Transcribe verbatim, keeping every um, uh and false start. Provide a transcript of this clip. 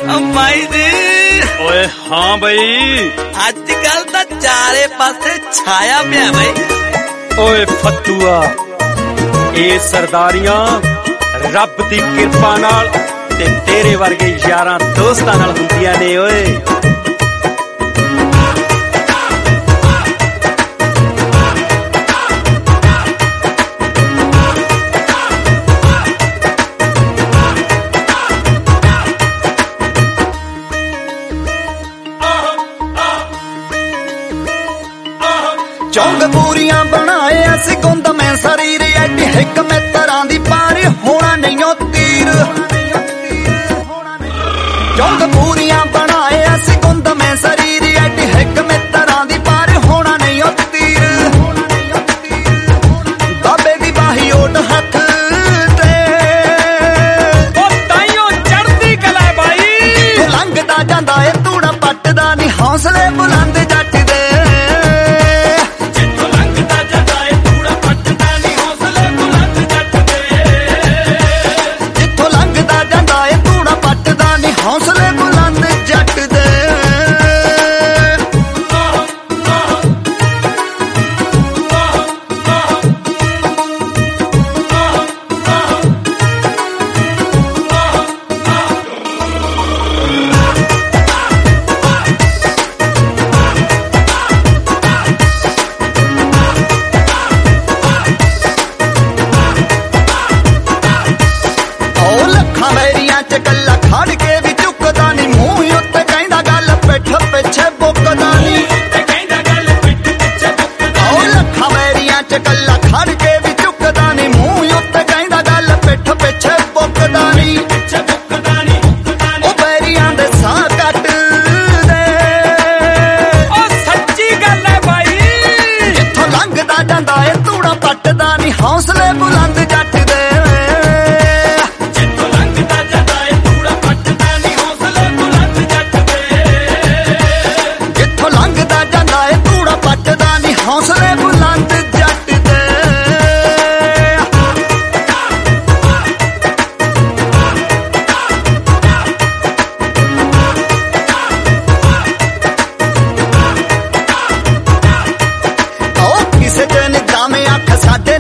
भाई जी ओए हाँ भाई अजकल तो चारे पासे छाया पिया भाई। ओए फतुआ ये सरदारियां रब दी किरपा नाल ते तेरे वर्गे यारां दोस्तां नाल हुंदियां ने। ओए चौंक पूरियां बनाए अस गुंद में शरीर एडी हिक में तरह दी पार होना नहीं ओ तीर। चौंक पूरियां बनाए अस गुंद में शरीर एडी हिक में तरह दी पार होना नहीं ओ तीर। बाबे दी बाही ओट हथ ते ओ ताईओ चढ़दी कला बाई लंघदा जांदा ए तूड़ा पटदा नहीं हौसले बुलंद जट दे। हौसले बुलंद जट दे ओ लखा मेरिया च कला खड़ के कला खड़ के भी चुकदा नहीं मूंह उत्ते कहंदा गल पिठ पिछे बुकदा नहीं। ओ बैरियां दे साह कट दे ओ सच्ची गल है भाई जिथों लंघदा जांदा ए तूड़ा पटदा नहीं हौसले बुलंद जट दे। जिथों लंघदा जांदा ए तूड़ा पटदा नहीं हौसले बुलंद जट दे। जिथों लंघदा जांदा ए तूड़ा पटदा नहीं हौसले बुलंद साडे